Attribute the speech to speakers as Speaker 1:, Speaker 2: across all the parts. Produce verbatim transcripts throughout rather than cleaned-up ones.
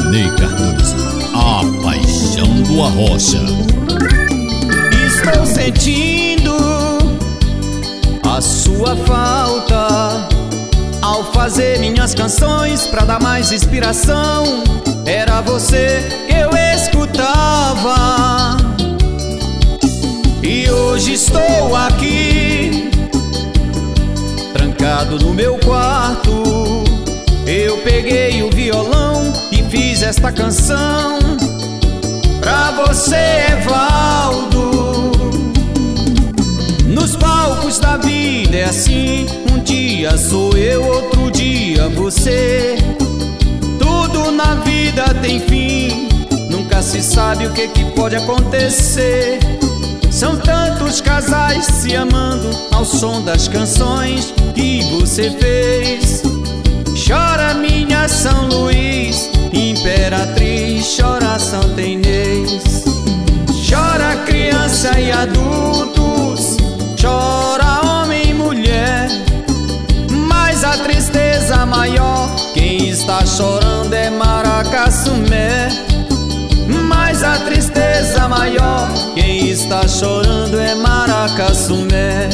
Speaker 1: Ney Cardoso, a paixão do Arrocha.
Speaker 2: Estou sentindo a sua falta ao fazer minhas canções pra dar mais inspiração. Era você que eu escutava e hoje estou aqui, trancado no meu quarto. Eu peguei o violão e fiz esta canção pra você, Evaldo. Nos palcos da vida é assim, um dia sou eu, outro dia você. Tudo na vida tem fim, nunca se sabe o que, que pode acontecer. São tantos casais se amando ao som das canções que você fez. Chora minha São Luís, Imperatriz, chora Santa Inês. Chora criança e adultos, chora homem e mulher. Mas a tristeza maior, quem está chorando é Maracassumé. Mas a tristeza maior, quem está chorando é Maracassumé.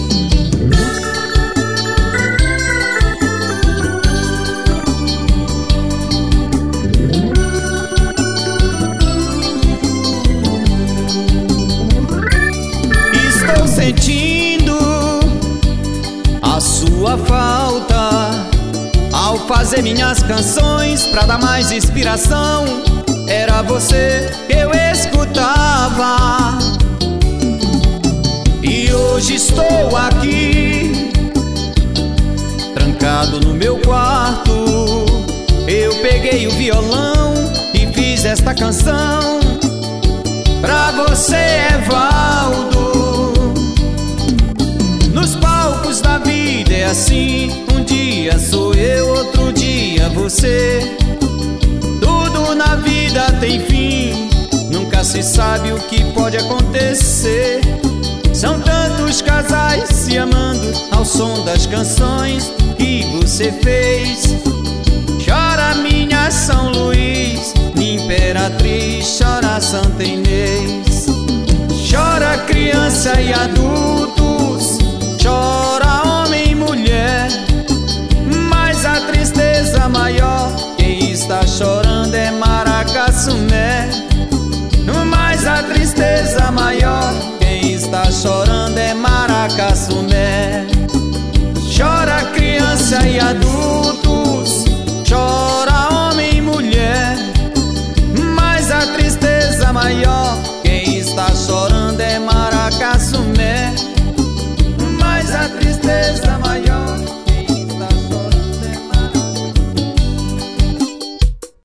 Speaker 2: Estou sentindo a sua falta ao fazer minhas canções pra dar mais inspiração. Era você que eu escutava e hoje estou aqui, trancado no meu quarto. Eu peguei o violão e fiz esta canção pra você, Evaldo. Nos palcos da vida é assim, um dia sou eu, outro dia você. Tudo na vida tem fim, nunca se sabe o que pode acontecer. São tantos casais se amando ao som das canções que você fez. Chora minha São Luís, Imperatriz, chora Santa Inês. Chora criança e adultos, chora homem e mulher. Mas a tristeza maior, quem está chorando é Maracassumé. Mas a tristeza maior, quem está chorando é Maracassumé. Chora criança e adultos, chora homem e mulher. Mas a tristeza maior, quem está chorando é Maracassumé.